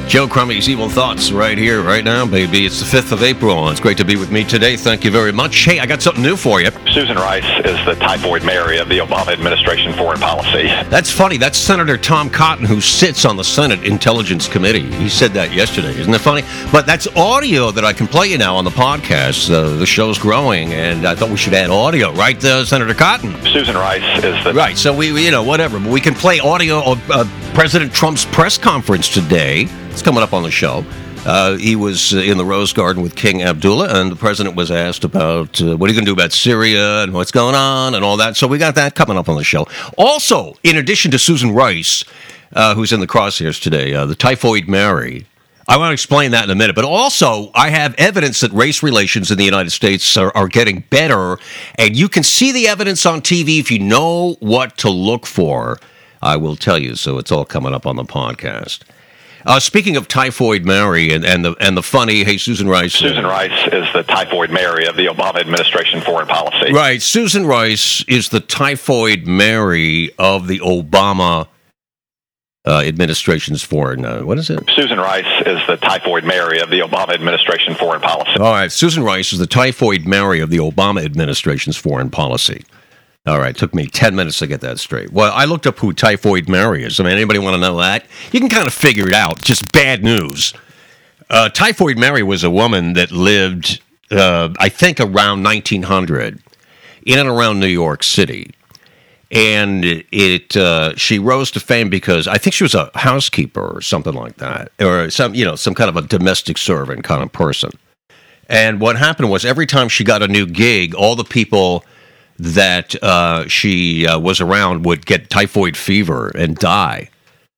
Joe Crummey's Evil Thoughts right here, right now, baby. It's the 5th of April. It's great to be with me today. Thank you very much. Hey, I got something new for you. Susan Rice is the typhoid Mary of the Obama administration foreign policy. That's funny. That's Senator Tom Cotton, who sits on the Senate Intelligence Committee. He said that yesterday. Isn't that funny? But that's audio that I can play you now on the podcast. The show's growing, and I thought we should add audio, right, Senator Cotton? Susan Rice is the... Right, so we whatever. But we can play audio of President Trump's press conference today. It's coming up on the show. He was in the Rose Garden with King Abdullah, and the president was asked about what are you going to do about Syria and what's going on and all that. So we got that coming up on the show. Also, in addition to Susan Rice, who's in the crosshairs today, the Typhoid Mary. I want to explain that in a minute. But also, I have evidence that race relations in the United States are getting better, and you can see the evidence on TV if you know what to look for. I will tell you, so it's all coming up on the podcast. Speaking of Typhoid Mary and the funny, hey, Susan Rice. Susan Rice is the typhoid Mary of the Obama administration foreign policy. Right. Susan Rice is the Typhoid Mary of the Obama administration's foreign, what is it? Susan Rice is the typhoid Mary of the Obama administration foreign policy. All right. Susan Rice is the Typhoid Mary of the Obama administration's foreign policy. All right, took me 10 minutes to get that straight. Well, I looked up who Typhoid Mary is. I mean, anybody want to know that? You can kind of figure it out. Just bad news. Typhoid Mary was a woman that lived, I think, around 1900 in and around New York City. And she rose to fame because I think she was a housekeeper or something like that, or some kind of a domestic servant kind of person. And what happened was every time she got a new gig, all the people that she was around would get typhoid fever and die.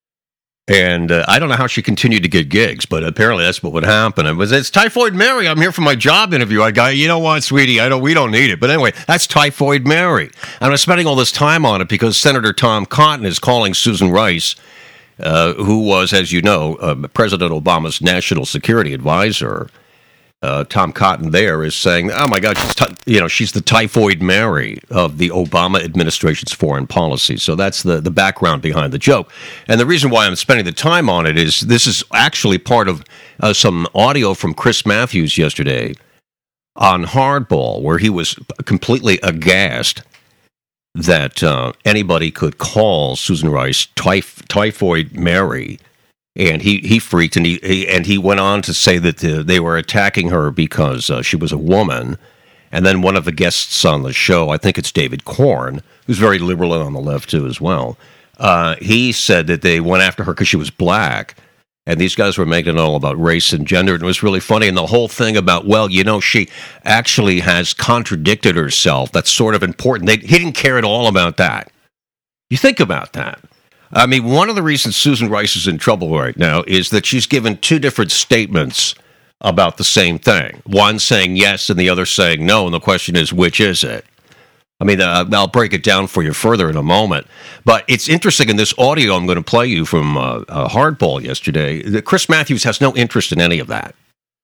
And I don't know how she continued to get gigs, but apparently that's what would happen. It's Typhoid Mary. I'm here for my job interview. I go, you know what, sweetie, we don't need it. But anyway, that's Typhoid Mary. And I'm spending all this time on it because Senator Tom Cotton is calling Susan Rice, who was, as you know, President Obama's national security advisor. Tom Cotton there is saying, oh my God, she's the Typhoid Mary of the Obama administration's foreign policy. So that's the background behind the joke. And the reason why I'm spending the time on it is this is actually part of some audio from Chris Matthews yesterday on Hardball, where he was completely aghast that anybody could call Susan Rice Typhoid Mary. And he freaked, and he went on to say that they were attacking her because she was a woman. And then one of the guests on the show, I think it's David Corn, who's very liberal and on the left too as well, he said that they went after her because she was black. And these guys were making it all about race and gender, and it was really funny. And the whole thing about, she actually has contradicted herself. That's sort of important. He didn't care at all about that. You think about that. I mean, one of the reasons Susan Rice is in trouble right now is that she's given two different statements about the same thing. One saying yes and the other saying no, and the question is, which is it? I mean, I'll break it down for you further in a moment. But it's interesting in this audio I'm going to play you from Hardball yesterday, that Chris Matthews has no interest in any of that.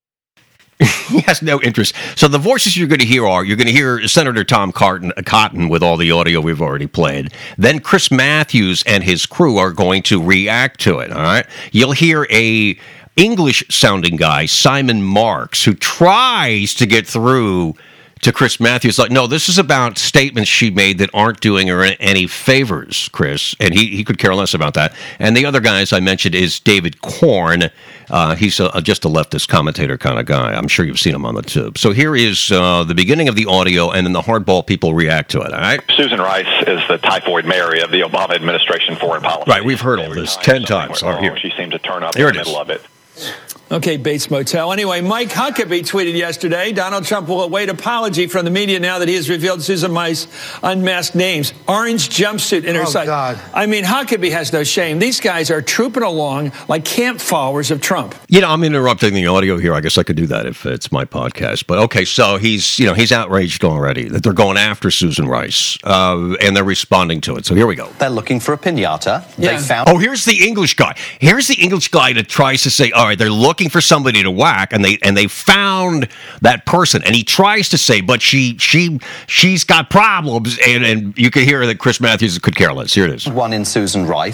He has no interest. So the voices you're going to hear Senator Tom Cotton with all the audio we've already played. Then Chris Matthews and his crew are going to react to it, all right? You'll hear a English-sounding guy, Simon Marks, who tries to get through to Chris Matthews, like, no, this is about statements she made that aren't doing her any favors, Chris, and he could care less about that. And the other guy, as I mentioned, is David Corn. He's just a leftist commentator kind of guy. I'm sure you've seen him on the tube. So here is the beginning of the audio, and then the Hardball people react to it, all right? Susan Rice is the Typhoid Mary of the Obama administration foreign policy. Right, we've heard all this 10 times. Here. She seemed to turn up in the middle of it. Okay, Bates Motel. Anyway, Mike Huckabee tweeted yesterday, Donald Trump will await apology from the media now that he has revealed Susan Rice's unmasked names. Orange jumpsuit in her side. God. I mean, Huckabee has no shame. These guys are trooping along like camp followers of Trump. I'm interrupting the audio here. I guess I could do that if it's my podcast. But okay, so he's outraged already that they're going after Susan Rice, and they're responding to it. So here we go. They're looking for a piñata. Yeah. They found... Oh, here's the English guy. Here's the English guy that tries to say, all right, they're looking for somebody to whack, and they found that person, and he tries to say, but she's got problems, and you can hear that Chris Matthews could care less. Here it is. One in Susan Rice.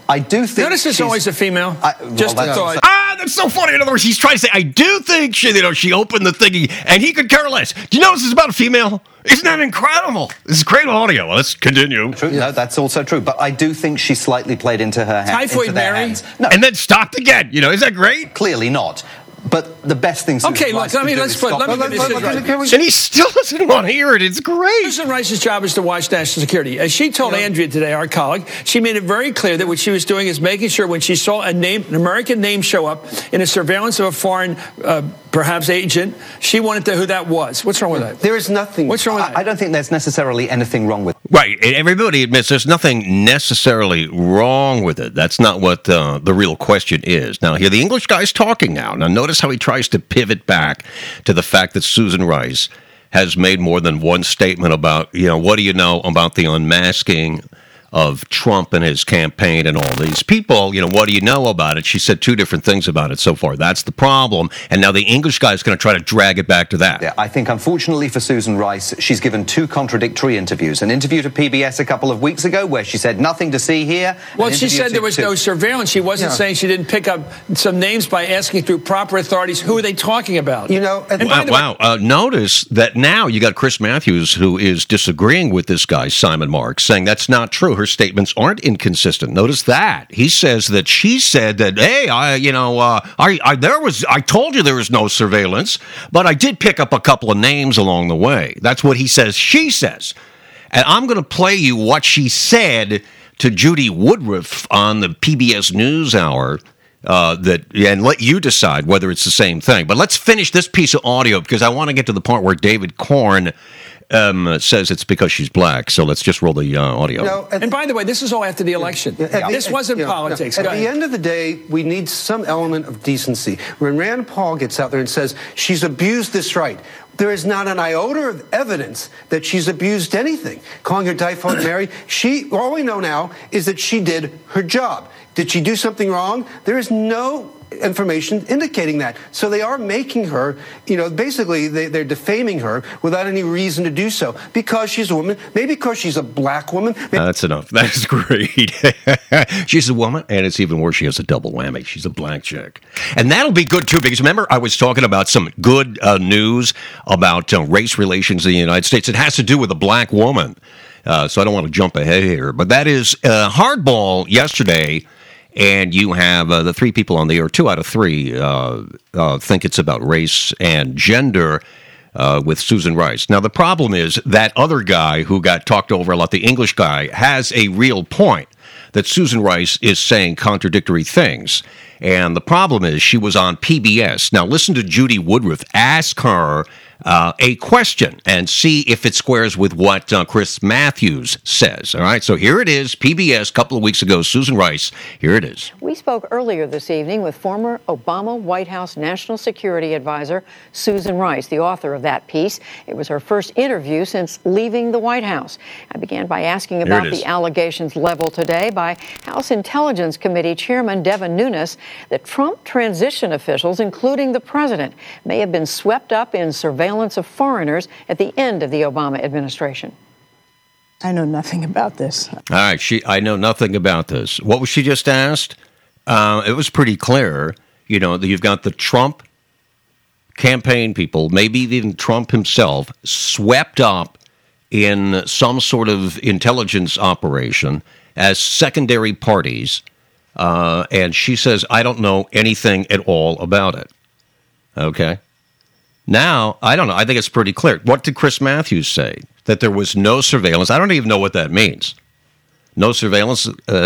I do think notice it's always a female. Just a thought. That's so funny. In other words, he's trying to say, I do think she opened the thingy, and he could care less. Do you notice it's about a female? Isn't that incredible? This is great audio. Well, let's continue. True. No, that's also true. But I do think she slightly played into her hands. Typhoid Mary? No. And then stopped again. Is that great? Clearly not. But the best thing Susan Rice could do is stop. And he still doesn't want to hear it. It's great. Susan Rice's job is to watch national security. As she told Andrea today, our colleague, she made it very clear that what she was doing is making sure when she saw an American name show up in a surveillance of a foreign, perhaps agent, she wanted to know who that was. What's wrong with that? There is nothing. What's wrong with that? I don't think there's necessarily anything wrong with it. Right. Everybody admits there's nothing necessarily wrong with it. That's not what the real question is. Now, here, the English guy's talking now. Now, notice how he tries to pivot back to the fact that Susan Rice has made more than one statement about, what do you know about the unmasking of Trump and his campaign and all these people, what do you know about it? She said two different things about it so far. That's the problem. And now the English guy is going to try to drag it back to that. Yeah, I think, unfortunately for Susan Rice, she's given two contradictory interviews. An interview to PBS a couple of weeks ago where she said nothing to see here. Well, she said there was no surveillance. She wasn't saying she didn't pick up some names by asking through proper authorities. Who are they talking about? Notice that now you got Chris Matthews, who is disagreeing with this guy, Simon Marks, saying that's not true. Her statements aren't inconsistent. Notice that. He says that she said that, hey, I told you there was no surveillance, but I did pick up a couple of names along the way. That's what he says. She says. And I'm going to play you what she said to Judy Woodruff on the PBS NewsHour and let you decide whether it's the same thing. But let's finish this piece of audio because I want to get to the part where David Corn says it's because she's black. So let's just roll the audio. And by the way, this is all after the election. This wasn't politics. At the end of the day, we need some element of decency. When Rand Paul gets out there and says she's abused this right, there is not an iota of evidence that she's abused anything. Calling her Typhoid Mary, all we know now is that she did her job. Did she do something wrong? There is no information indicating that. So they are making her, basically they're defaming her without any reason to do so. Because she's a woman, maybe because she's a black woman. That's enough. That's great. She's a woman, and it's even worse, she has a double whammy. She's a black chick. And that'll be good, too, because remember I was talking about some good news about race relations in the United States. It has to do with a black woman. So I don't want to jump ahead here. But that is hardball yesterday. And you have the three people on the air, 2 out of 3 think it's about race and gender with Susan Rice. Now, the problem is that other guy who got talked over a lot, the English guy, has a real point that Susan Rice is saying contradictory things. And the problem is she was on PBS. Now, listen to Judy Woodruff ask her a question and see if it squares with what Chris Matthews says. All right, so here it is, PBS, a couple of weeks ago, Susan Rice. Here it is. We spoke earlier this evening with former Obama White House National Security Advisor Susan Rice, the author of that piece. It was her first interview since leaving the White House. I began by asking about the allegations leveled today by House Intelligence Committee Chairman Devin Nunes that Trump transition officials, including the president, may have been swept up in surveillance of foreigners at the end of the Obama administration. I know nothing about this. All right, I know nothing about this. What was she just asked? It was pretty clear, that you've got the Trump campaign people, maybe even Trump himself, swept up in some sort of intelligence operation as secondary parties. And she says, I don't know anything at all about it. Okay? Now, I don't know. I think it's pretty clear. What did Chris Matthews say? That there was no surveillance. I don't even know what that means. No surveillance,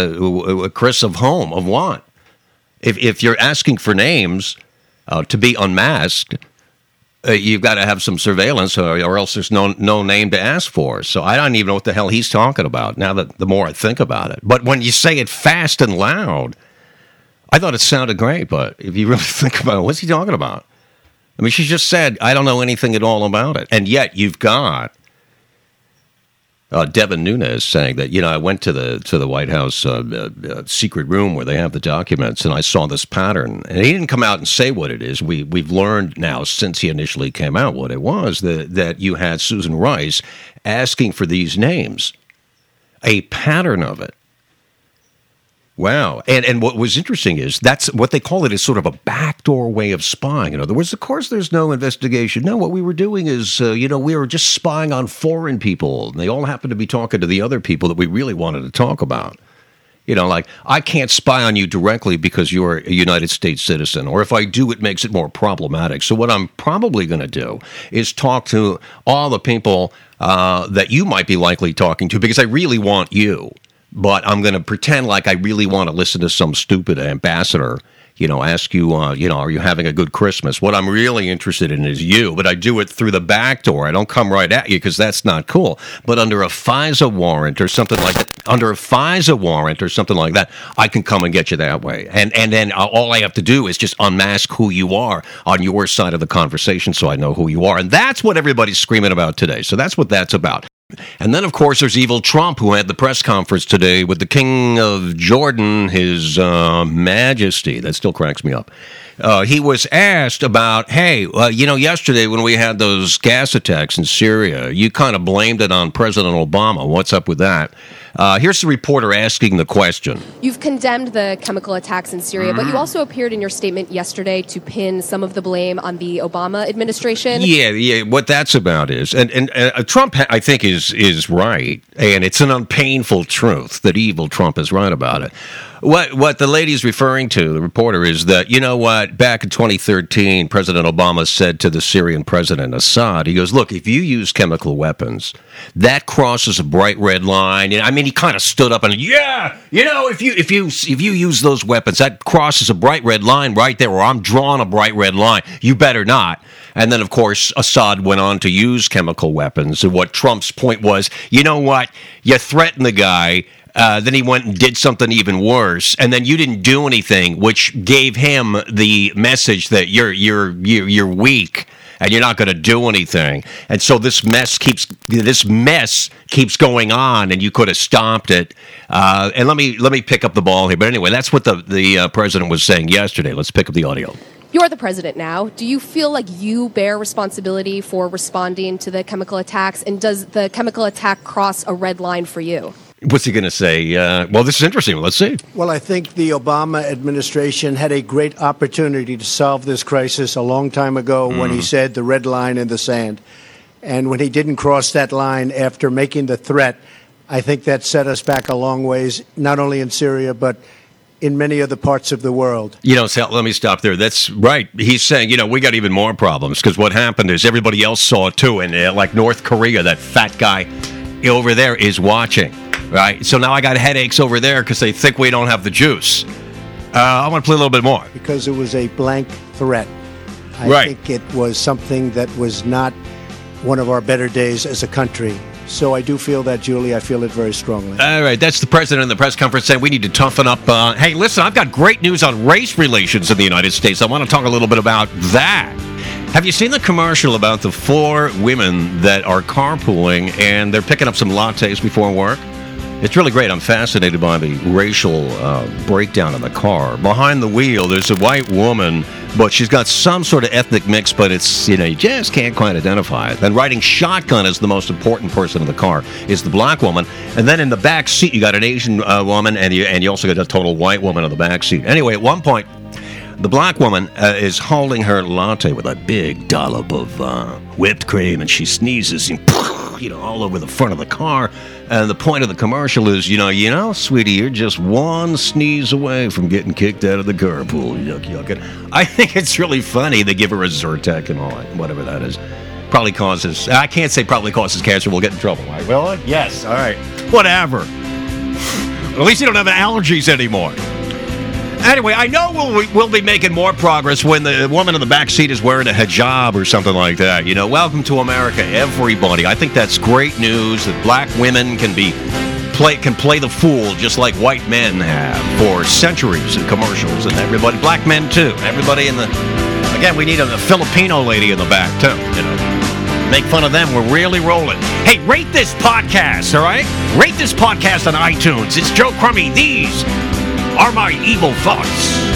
Chris, of whom? Of what? If you're asking for names to be unmasked, you've got to have some surveillance or else there's no name to ask for. So I don't even know what the hell he's talking about now that the more I think about it. But when you say it fast and loud, I thought it sounded great. But if you really think about it, what's he talking about? I mean, she just said, I don't know anything at all about it. And yet you've got Devin Nunes saying that, I went to the White House secret room where they have the documents, and I saw this pattern. And he didn't come out and say what it is. We've learned now since he initially came out what it was, that you had Susan Rice asking for these names, a pattern of it. Wow. And what was interesting is that's what they call it is sort of a backdoor way of spying. In other words, of course, there's no investigation. No, what we were doing is, we were just spying on foreign people. And they all happened to be talking to the other people that we really wanted to talk about. Like, I can't spy on you directly because you're a United States citizen. Or if I do, it makes it more problematic. So what I'm probably going to do is talk to all the people that you might be likely talking to because I really want you. But I'm going to pretend like I really want to listen to some stupid ambassador, ask you, are you having a good Christmas? What I'm really interested in is you, but I do it through the back door. I don't come right at you because that's not cool. But under a FISA warrant or something like that, I can come and get you that way. And then all I have to do is just unmask who you are on your side of the conversation so I know who you are. And that's what everybody's screaming about today. So that's what that's about. And then, of course, there's evil Trump, who had the press conference today with the King of Jordan, His Majesty. That still cracks me up. He was asked about, hey, yesterday when we had those gas attacks in Syria, you kind of blamed it on President Obama. What's up with that? Here's the reporter asking the question. You've condemned the chemical attacks in Syria, but you also appeared in your statement yesterday to pin some of the blame on the Obama administration. Yeah. What that's about is, and Trump, I think, is right, and it's an unpainful truth that evil Trump is right about it. What the lady's referring to, the reporter, is that, back in 2013, President Obama said to the Syrian president, Assad, he goes, look, if you use chemical weapons, that crosses a bright red line. I mean, he kind of stood up and, if you use those weapons, that crosses a bright red line right there, or I'm drawing a bright red line. You better not. And then, of course, Assad went on to use chemical weapons. And what Trump's point was, you know what? You threaten the guy. Then he went and did something even worse, and then you didn't do anything, which gave him the message that you're weak and you're not going to do anything. And so this mess keeps going on, and you could have stopped it. And let me pick up the ball here. But anyway, that's what the president was saying yesterday. Let's pick up the audio. You're the president now. Do you feel like you bear responsibility for responding to the chemical attacks? And does the chemical attack cross a red line for you? What's he going to say? Well, this is interesting. Let's see. Well, I think the Obama administration had a great opportunity to solve this crisis a long time ago when he said the red line in the sand. And when he didn't cross that line after making the threat, I think that set us back a long ways, not only in Syria, but in many other parts of the world. So let me stop there. That's right. He's saying, we got even more problems because what happened is everybody else saw it too. And like North Korea, that fat guy over there is watching. Right, so now I got headaches over there because they think we don't have the juice. I want to play a little bit more. Because it was a blank threat. I think it was something that was not one of our better days as a country. So I do feel that, Julie. I feel it very strongly. All right, that's the president in the press conference saying we need to toughen up. Hey, listen, I've got great news on race relations in the United States. I want to talk a little bit about that. Have you seen the commercial about the 4 women that are carpooling and they're picking up some lattes before work? It's really great. I'm fascinated by the racial breakdown of the car. Behind the wheel, there's a white woman, but she's got some sort of ethnic mix, but it's, you just can't quite identify it. And riding shotgun as the most important person in the car is the black woman. And then in the back seat, you got an Asian woman, and you also got a total white woman in the back seat. Anyway, at one point, the black woman is holding her latte with a big dollop of whipped cream, and she sneezes and all over the front of the car. And the point of the commercial is, sweetie, you're just one sneeze away from getting kicked out of the carpool. Yuck. And I think it's really funny. They give her a Zyrtec and all that, whatever that is. I can't say probably causes cancer. We'll get in trouble. Right? Will it? Yes. All right. Whatever. At least you don't have allergies anymore. Anyway, I know we'll be making more progress when the woman in the back seat is wearing a hijab or something like that. Welcome to America, everybody. I think that's great news that black women can play the fool just like white men have for centuries in commercials, and everybody, black men too. Everybody again, we need a Filipino lady in the back too. Make fun of them. We're really rolling. Hey, rate this podcast, all right? Rate this podcast on iTunes. It's Joe Crummy. These are my evil thoughts.